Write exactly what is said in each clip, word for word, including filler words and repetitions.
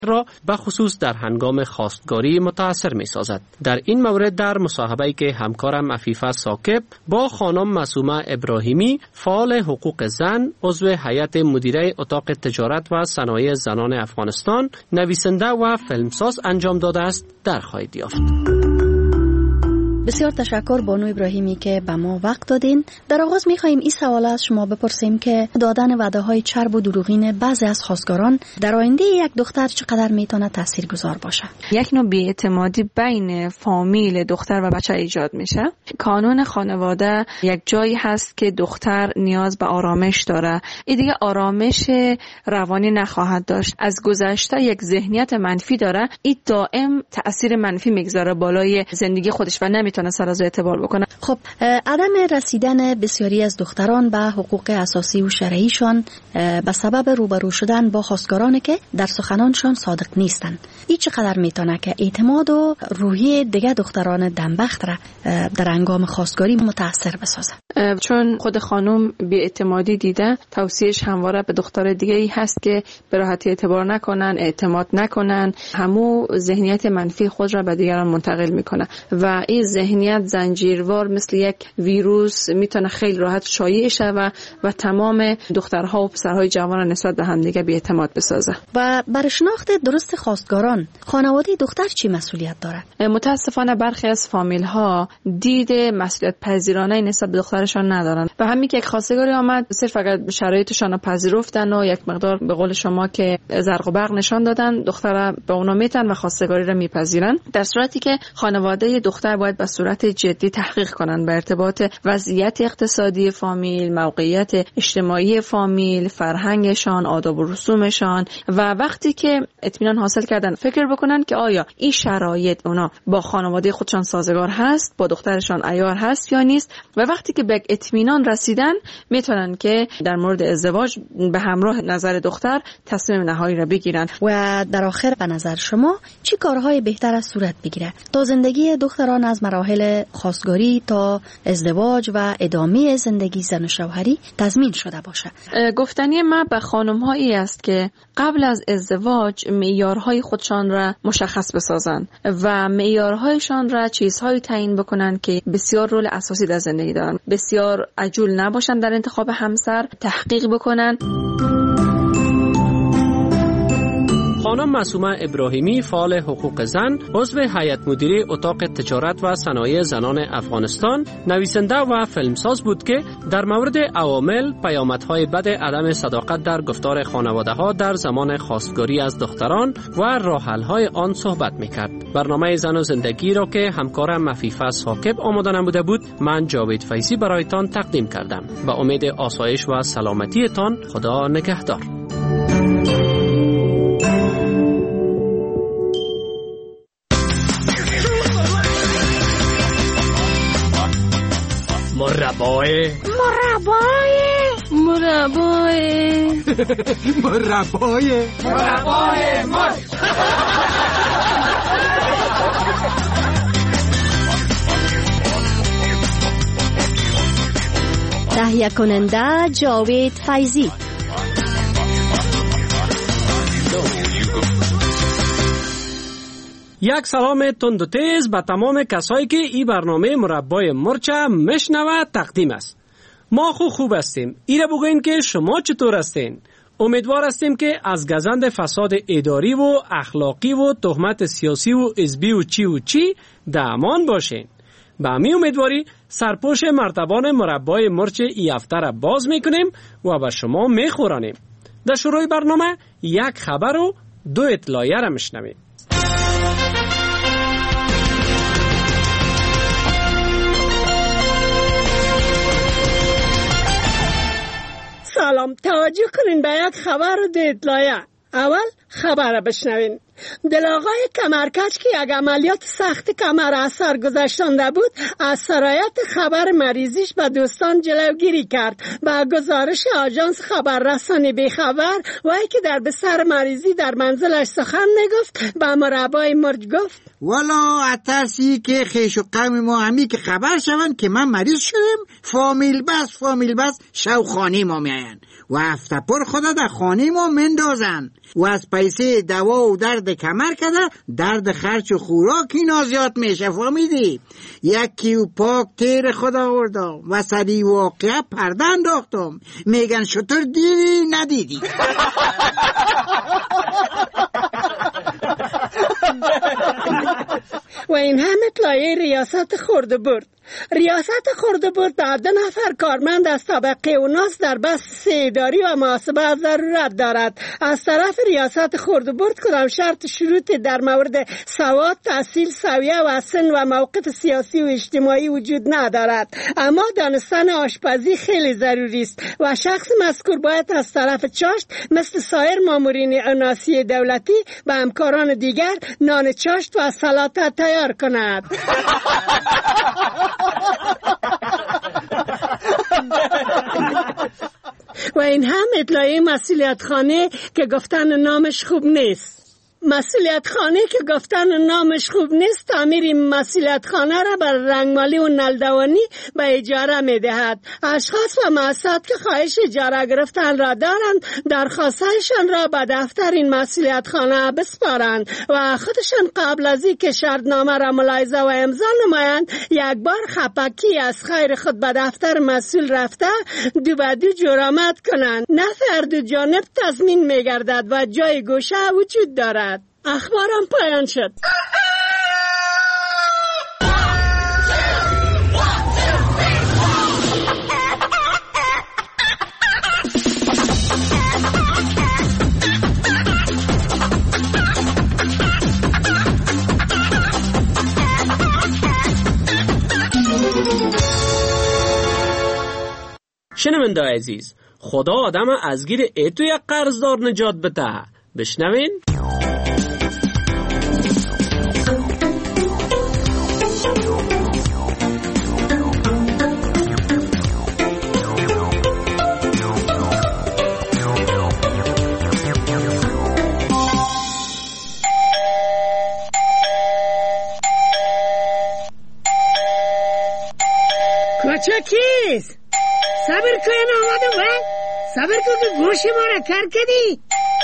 را به خصوص در هنگام خواستگاری متاثر می سازد. در این مورد در مصاحبه‌ای که همکارم عفیفه ثاقب با خانم معصومه ابراهیمی فعال حقوق زن عضو هیئت مدیره اتاق تجارت و صنایع زنان افغانستان نویسنده و فیلمساز انجام داده است در خواهید یافت. بسیار تشکر بانو ابراهیمی که به ما وقت دادین. در آغاز می‌خوایم این سوال از شما بپرسیم که دادن وعده‌های چرب و دروغین بعضی از خواستگاران در آینده یک دختر چقدر میتونه تاثیرگذار باشه؟ یک نوع بی‌اعتمادی بین فامیل دختر و بچه ایجاد میشه. کانون خانواده یک جایی هست که دختر نیاز به آرامش داره. این دیگه آرامش روانی نخواهد داشت. از گذشته یک ذهنیت منفی داره. این دائم تأثیر منفی میگذاره بالای زندگی خودش و نمی میتونه سر از اعتبار بکنه. خب عدم رسیدن بسیاری از دختران به حقوق اساسی و شرعیشان به سبب روبرو شدن با خواستگارانی که در سخنانشان صادق نیستند. این چقدر میتونه که اعتماد و روحیه دیگه دختران دنبخت را در هنگام خواستگاری متاثر بسازه؟ چون خود خانم بی‌اعتمادی دیده، توصیهش همواره به دختر دیگه ای هست که به راحتی اعتبار نکنن، اعتماد نکنن، همو ذهنیت منفی خود را به دیگران منتقل میکنه و این ذهنیت زنجیروار مثل یک ویروس میتونه خیلی راحت شایع شود و تمام دخترها و پسرهای جوان نسبت به همدیگه بی‌اعتماد بسازه. و برای شناخت درست خواستگاران خانواده دختر چی مسئولیت داره؟ متاسفانه برخی از فامیل ها دید مسئولیت پذیرانه نسبت به دخترشان ندارن و همین که یک خواستگاری آمد صرف فقط شرایطشان رو پذیرفتن و یک مقدار به قول شما که زرق و برق نشان دادن، دختر به اونا میتن و خواستگاری رو میپذیرن، در صورتی که خانواده دختر باید به صورت جدی تحقیق کنن به ارتباط وضعیت اقتصادی فامیل، موقعیت اجتماعی فامیل، فرهنگشان، آداب و رسومشان و وقتی که اطمینان حاصل کردن فکر بکنن که آیا این شرایط اونا با خانواده خودشان سازگار هست، با دخترشان عیار هست یا نیست و وقتی که به اطمینان رسیدن میتونن که در مورد ازدواج به همراه نظر دختر تصمیم نهایی را بگیرن. و در آخر به نظر شما چی کارهای بهتر از صورت بگیره تا زندگی دختران از مراحل خواستگاری تا ازدواج و ادامه زندگی زن و شوهری تضمین شده باشه؟ گفتنی من به خانم‌هایی است که قبل از ازدواج معیارهای خودشان را مشخص بسازن و معیارهایشان را چیزهایی تعیین بکنن که بسیار رول اساسی در زندگی دارن. بسیار عجول نباشن در انتخاب همسر، تحقیق بکنن. خانم معصومه ابراهیمی فعال حقوق زن عضو هیئت مدیره اتاق تجارت و صنایع زنان افغانستان نویسنده و فیلمساز بود که در مورد عوامل پیامدهای بد عدم صداقت در گفتار خانواده ها در زمان خواستگاری از دختران و راه حل های آن صحبت میکرد. برنامه زن و زندگی را که همکارم عفیفه ثاقب آماده نموده بود، من جاوید فیضی برایتان تقدیم کردم. به امید آسایش و سلامتی تان، خدا نگهدار. مربای مربای مربای مربای مربای مرد. تهیه کننده جاوید فیضی. یک سلام تند و تیز به تمام کسایی که این برنامه مربای مرچ میشنوه تقدیم است. ما خو خوب هستیم. ایره بگوین که شما چطور هستین؟ امیدوار هستیم که از گزند فساد اداری و اخلاقی و تهمت سیاسی و حزبی و چی و چی در امان باشین. به همین امیدواری سرپوش مرتبان مربای مرچ ای هفته را باز میکنیم و به شما میخورانیم. در شروع برنامه یک خبر و دو اطلاعیه را میشنویم. سلام، توجه کنین به یک خبر و دو اطلاعیه. اول خبر بشنوین. دلاغای کمرکج که یک عملیات سخت کمر از سر گذشتانده بود، از سرایت خبر مریضیش به دوستان جلوگیری کرد. با گزارش آژانس خبررسانی بیخبر، وای که در بسر مریضی در منزلش سخن نگفت، به مربای مرج گفت والا اترسی که خیش و قوم ما همی که خبر شون که من مریض شدم، فامیل بس فامیل بس شو خانه ما میاین و هفته پر خدا در خانه ما مندازن و از پیسه دوا و درد کمر کده، درد خرچ و خوراکی نازیاد میشه. فهمیدی؟ یکی و پاک تیر خدا آوردم و سری واقعه پرده انداختم. میگن شطور دیدی ندیدی. و این همه اطلاعیه ریاست خورده برد. ریاست خورده برد به دو نفر کارمند از طبقه اوناس در بس اداری و محاسبه ضرورت دارد. از طرف ریاست خورده برد کدام شرط شروط در مورد سواد، تحصیل، سویه و سن و موقف سیاسی و اجتماعی وجود ندارد، اما دانستن آشپزی خیلی ضروری است و شخص مذکور باید از طرف چاشت مثل سایر مامورین اناسی دولتی به همکاران دیگر نان چاشت و سلات تیار کند. و این هم اطلاعیه مسئولیت خانه که گفتن نامش خوب نیست. مسئولیت خانه که گفتن نامش خوب نیست تعمیر مسئولیت خانه را بر رنگمالی و نلدوانی به اجاره می دهد. اشخاص و مؤسسات که خواهش اجاره گرفتن را دارند درخواستشان را به دفتر این مسئولیت خانه بسپارند و خودشان قبل از اینکه شرطنامه را ملاحظه و امضا نمایند یک بار خپکی از خیر خود به دفتر مسئول رفته دو به دو جرامت کنند. نفع دو جانب تضمین می گردد و جای گوشه وجود دارد. اخبارم پایان شد. شنونده عزیز، خدا آدم از گیر ایتو یک قرضدار نجات بده. بشنوین؟ کوچکیز صبر کن آمدم و صبر کن که گوش ما را کر کردی.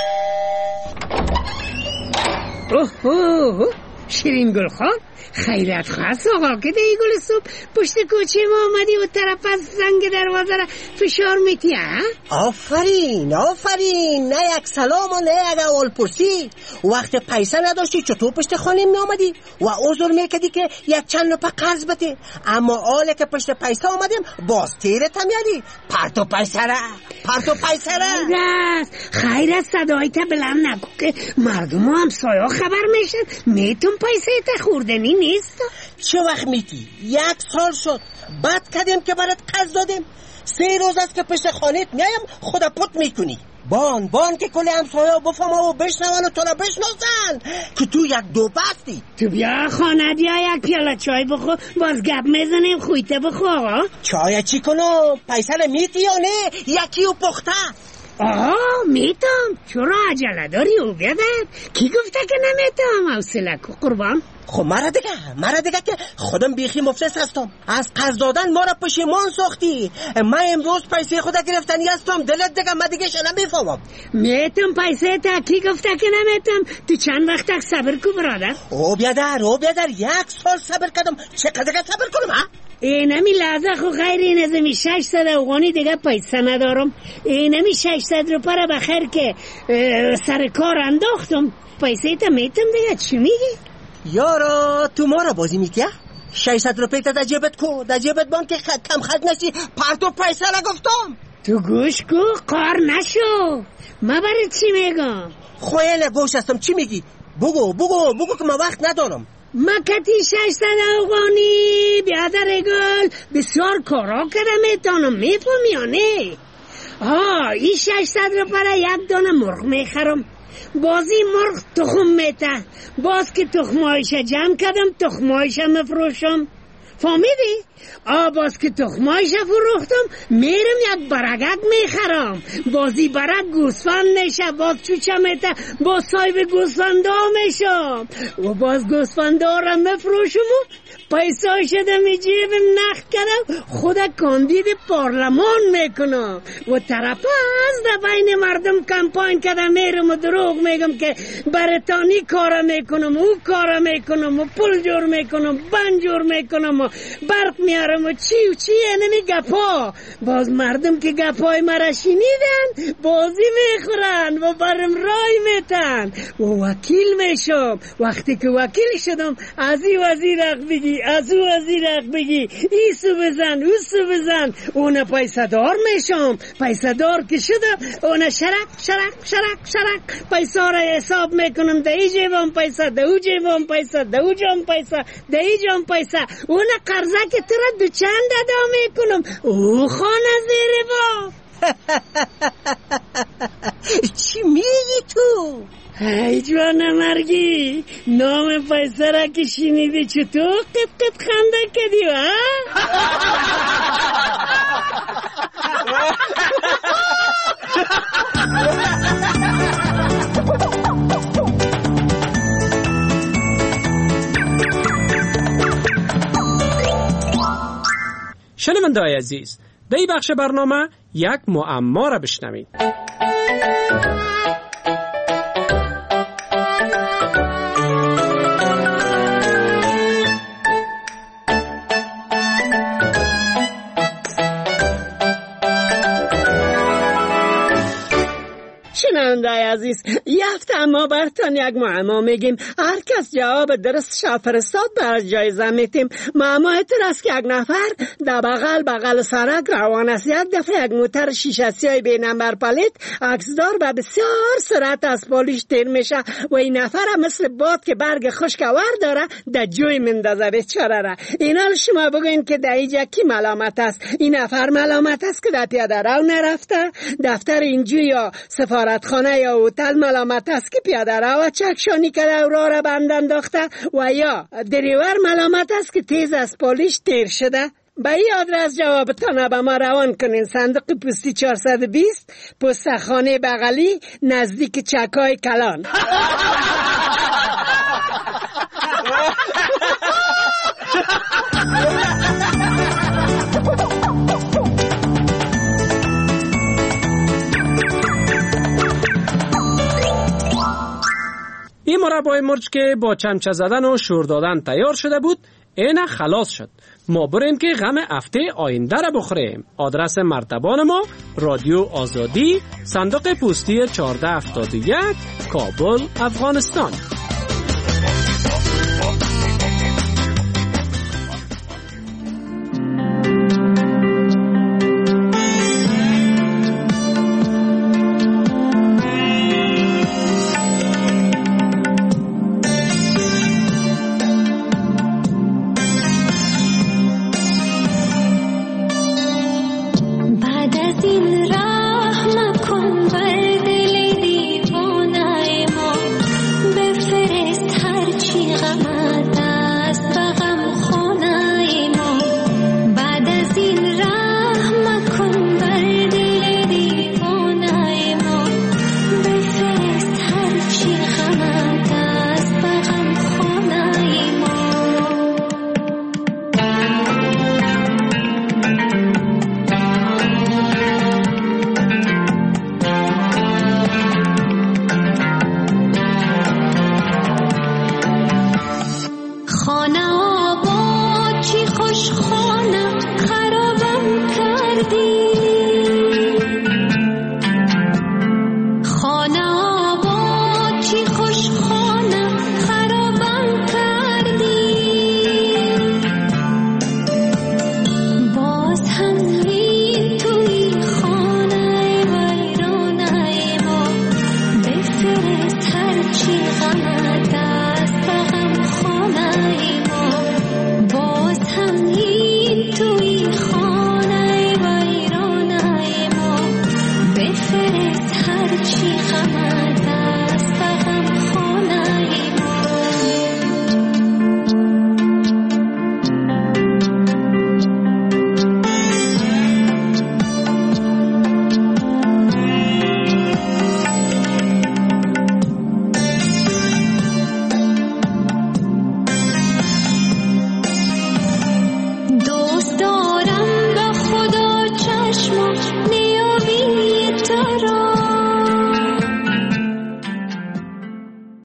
اوه اوه شیرین گل خان خیرت خواست آقا که دی گل صبح پشت کوچه ما آمدی و طرف از زنگ دروازه را فشار میتی ها؟ آفرین آفرین، نه یک سلام و نه یک اول پرسی. وقت پیسه نداشتی چطور پشت خانه می آمدی و عذر میکردی که یک چند روپه قرض بده، اما آله که پشت پیسه آمدیم باز تیرت هم یادی پرتو پیسه را پرتو پیسه را. خیرت خیرت صدایت بلند نگو که مردم هم سایا خبر میشن میتون پیسه تا خوردنی نیست. چه وقت میتی؟ یک سال شد بد کردیم که برات قرض دادیم. سه روز است که پشت خانهت میایم خدا پت میکنی. بان بان که کلی همسایا بفهم و بشنون و تو را بشناسن که تو یک دو بستی. تو بیا خانه دیا یک پیاله چای بخو باز گپ میزنیم خویته بخو آقا. چای چی کنم؟ پیسه را میتی یا نه؟ یکی و پخته. آها میتم. چرا عجله داری او بیادر؟ کی گفته که نمیتم؟ حوصله کو قربان. خب مرا دیگه مرا دیگه که خودم بیخی مفلس هستم. از قرض دادن ما را پشیمان ساختی. من امروز پیسه خدا گرفتنی هستم. دلت دیگه من دیگه شو نمیفهمم. میتم پیسه تا کی گفته که نمیتم؟ تو چند وقت صبر کو برادر؟ او بیادر او بیادر یک سال صبر کردم. چقدر صبر کنم ها؟ اینمی لحظه خو غیر این از می ششصد افغانی دیگه پیسه ندارم. اینمی ششصد روپه را بخیر که سر کار انداختم. پیسه تا میتم دیگه. چی میگی؟ یارا تو ما را بازی میتی؟ ششصد روپه تا در جیبت کو در جیبت بان که کم خرج نشی. پرتو پیسه را گفتم. تو گوش کو قار نشو. ما برای چی میگم؟ خویل گوش هستم. چی میگی؟ بگو بگو بگو که ما وقت ندارم. مکتی ششصد افغانی بیادر گل بسیار کارا کرده میتونم. میفهمی یا نه؟ آه این ششصد روپه را یک دانه مرغ میخرم. بازی مرغ تخم میته. باز که تخمایش جمع کردم تخمایش مفروشم. فهمیدی؟ آباز که تخمایش فروختم میرم یک برگک میخرم، بازی برگ گوسفند میشه، باز چوچه میته باز صاحب گوسفندا میشم و باز گوسفندا را میفروشم و پیسا شده می جیبم نخ کردم خود کاندید پارلمان میکنم و طرف از در بین مردم کمپاین کردم میرم و دروغ میگم که برطانی کار میکنم، او کار میکنم و پول جور میکنم، بند جور میکنم و برق میارم و چی و چی نمی گپا. باز مردم که گپای مرا شنیدن بازی میخورن و برم رای میتن و وکیل میشم. وقتی که وکیل شدم از این وزیر حق بگی، از او وزیر حق بگی، ایسو بزن اوسو بزن، اون پیسه دار میشم. پیسه دار که شدم اون شرک شرک شرک شرک پیسه را حساب میکنم، ده ای جیبم پیسه، ده او جیبم پیسه، ده او جام پیسه، ده ای جام پیسه. اون قرضه که ترا دو چند ادا میکنم، او خانه زیر با. چی میگی تو؟ ای جوان مرگی، نام پیسه را که شنیدی چطور قط قط خنده کردی ها؟ شنونده‌های عزیز، در این بخش برنامه یک معما را بشنوید. شنونده عزیز، یفته ما برتان یک معما میگیم، هر کس جواب درست شا فرستاد بر جایزه میتیم. معما اینطور است که یک نفر در بغل بغل سرک روان است، یک دفعه یک موتر شیشه سیاه بی نمبر پلیت عکسدار به بسیار سرعت از پلیش تیر میشه و این نفر مثل باد که برگ خشک ور داره در جوی مندازه بیچاره را. اینا شما بگوین که در اینجا کی ملامت است؟ این نفر ملامت است که در پیاده رو نرفته؟ دفتر اینجا یا سفارتخانه یا هتل ملامت است که پیاده رو چکشانی کرده و راه را بند انداخته؟ و یا دریور ملامت است که تیز از پلیش تیر شده؟ به این آدرس جوابتان به ما روان کنین. صندوق پستی چهارصد و بیست، پست خانه بغلی، نزدیک چکای کلان. این مربای مرج که با چمچه زدن و شور دادن تیار شده بود اینه خلاص شد. ما بریم که غم هفته آینده را بخوریم. آدرس مرتبان ما رادیو آزادی، صندوق پستی چهارده هفتاد و یک، کابل، افغانستان.